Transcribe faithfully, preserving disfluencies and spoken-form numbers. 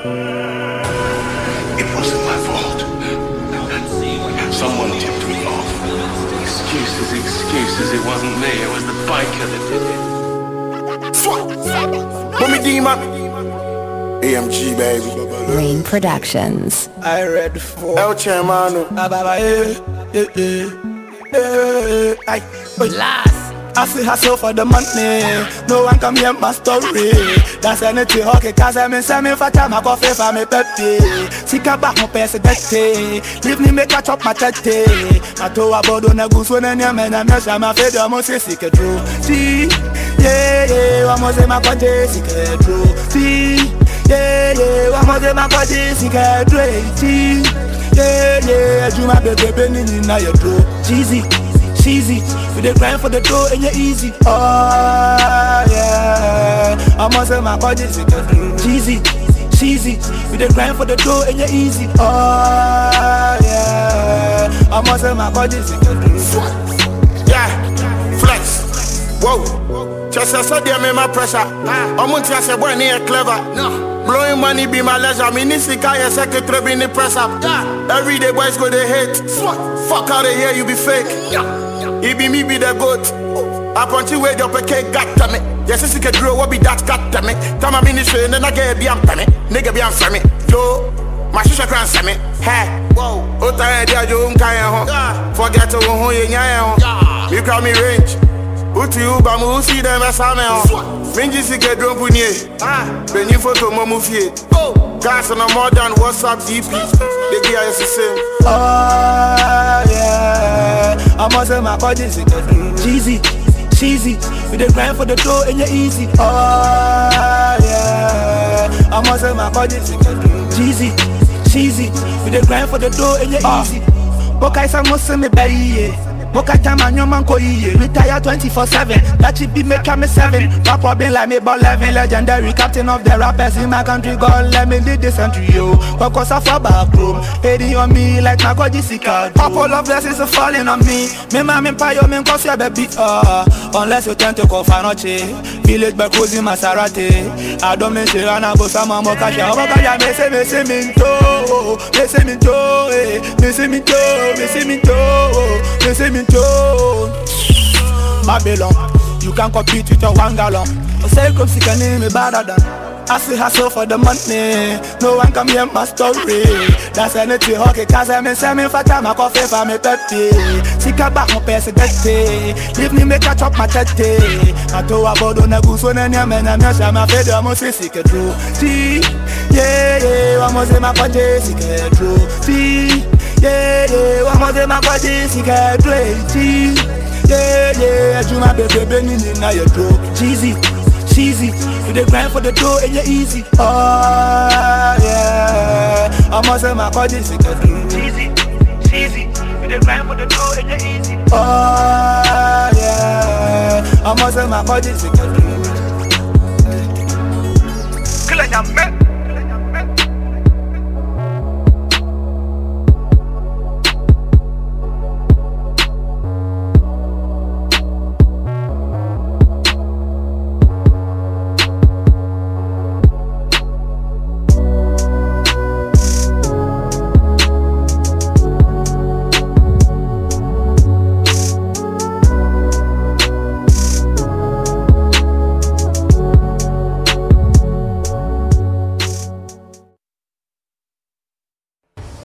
It wasn't my fault. Someone tipped me off. Excuses, excuses, it wasn't me, it was the biker that did it. Swat! Mommy D, man. A M G, baby. Rain Productions. I read for El Chairmano. Last. I see hustle for the money. No one can hear my story. That's anything okay, cause I'm in semi for time. I go for for me pepe. Sika back my pesa dete. Leave me make a chop my tete. I told about on a goose when I'm a man. I'm not sure my fed. I'm say sika true. See, yeah, yeah. I'm gonna say my body sika true. See, yeah, yeah. I'm gonna say my body sika true. See, yeah, yeah. You my baby, baby, now you're true. Cheesy. Cheesy, we dey grind for the dough and you're easy. Oh yeah, I must say my body is cheesy, cheesy. We dey grind for the dough and you're easy. Oh yeah, I must say my body is yeah, flex. Whoa, just as I said, me my pressure. I'm on to say boy, near clever. Blowing money be my leisure. Me need to get a secretary be the press up. Every day boys go they hate. Fuck out of here, you be fake. It be me be the goat. I punch you with your cake, got to me. Yes, it's a grow, what be that got to me. Time I'm in the train and I get be on me. Nigga be on me. Yo, my sister can't see me. Hey, whoa, oh, tired, you don't care. Forget to who you know. You call me range. Uti uba mu see them as I know. Minji si get drunk with you. When you photo momu fie. Gas on a more than WhatsApp D P. They be as the same. Oh yeah, I must say my body is cheesy, cheesy. We dey grind for the dough and you're easy. Oh yeah, I must say my body is cheesy, cheesy. We dey grind for the dough and you're easy. Bokai sa mo se me bayi. Moka time and your man ko ye. Retire twenty-four seven. That should be make me seven. My problem like me about eleven. Legendary captain of the rappers in my country. God let me lead this country yo. Focus off a back room. Hating on me like my God Jessica. Couple of blessings are falling on me. Me man me payo me cause you baby. Uh, unless you tend to call Fanoche. Village back cruising Maserati. I don't mean shit and I go some more cash. Moka ya me se me se me to. Me se me to. Me se me to. Me se me to. Me se me Babylon, you can compete with your one gallon. I say come see can name me better than. I see hustle for the money. No one can hear my story. That's anything okay, cause I'm in semi for time. I coffee for me pepe. Sika back my pesa dete. Leave me make a chop my tete. I told about on a goose when I'm a man. I'm not sure my fed. I'm gonna say sika true. See, yeah, yeah, I'm gonna say my body sika true. See, yeah, yeah, I'm gonna say my body sika true. See, yeah, yeah, you my baby, baby, now you're true. Cheesy. Cheesy, you dey grind for the dough and you're easy. Oh yeah, I must say my body is cheesy, cheesy. You dey grind for the dough and you're easy. Oh yeah, I must say my body is